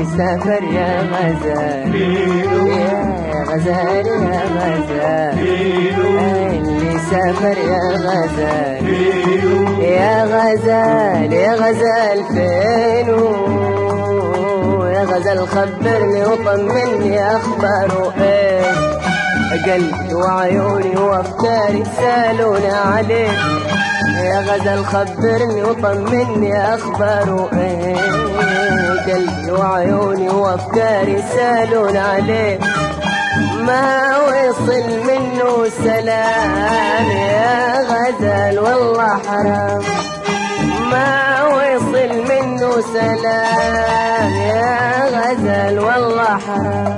اللي سافر يا غزال يا غزال يا غزال اللي سافر يا غزال يا غزال يا غزال فينو يا غزال خبرني وطمني أخباره ايه قلبي وعيوني وافكاري سالوني عليه يا غزال خبرني وطمني أخباره ايه قلبي وعيوني وافكاري سالوني عليه ما وصل منه سلام يا غزال والله حرام ما وصل منه سلام يا غزال والله حرام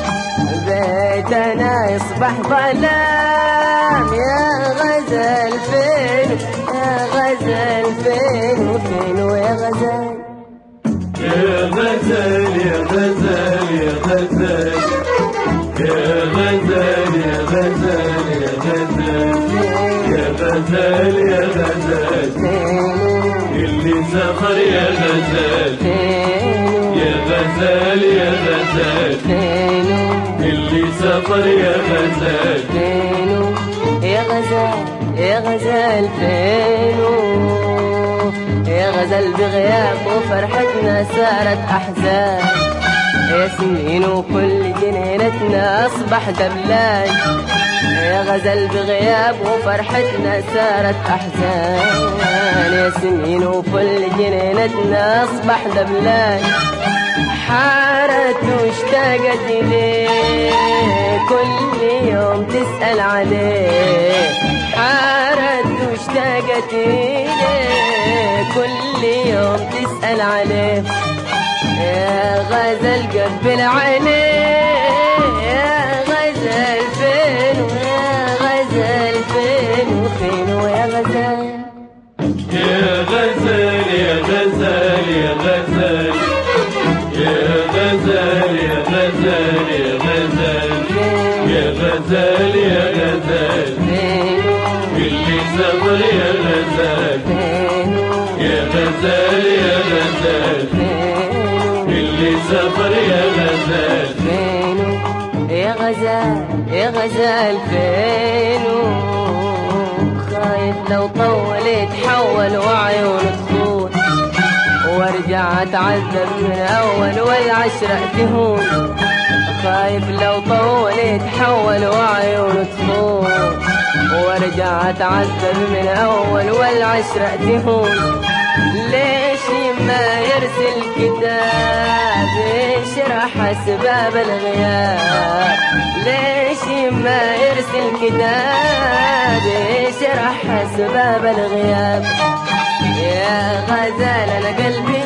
بيتنا يصبح ظلام يا غزال فين يا غزال فين وفين يا غزال يا غزال يا غزال يا غزال يا غزال يا غزال يا غزال يا غزال يا غزال اللي سافر يا غزال يا غزال يا غزال اللي سافر يا غزال يا غزال يا غزال فينو يا غزال بغياب وفرحتنا صارت أحزان يا سنين وكل جنينتنا أصبح دبلان يا غزال بغياب وفرحتنا صارت أحزان يا سنين وكل جنينتنا أصبح دبلان حارت واشتاقت إليه كل يوم تسأل عليه حارت واشتاقت إليه كل يوم تسأل عليه يا غزال قبل عينيه يا غزال فين ويا غزال فين وفين ويا غزال يا غزال يا غزال يا غزال يا غزال يا غزال يا غزال يا غزال يا غزال اللي سافر يا غزال يا غزال يا غزال اللي سافر يا غزال يا غزال يا غزال فينو خايف لو طول يتحول وعيونه تخون وارجع اتعذب من اول والعشرة تهون خايف لو طول يتحول وعيونه تخون وارجع اتعذب من اول والعشرة تهون ليش ما يرسل كتاب يشرح اسباب الغياب ليش ما يرسل كتاب يشرح اسباب الغياب يا غزال انا قلبي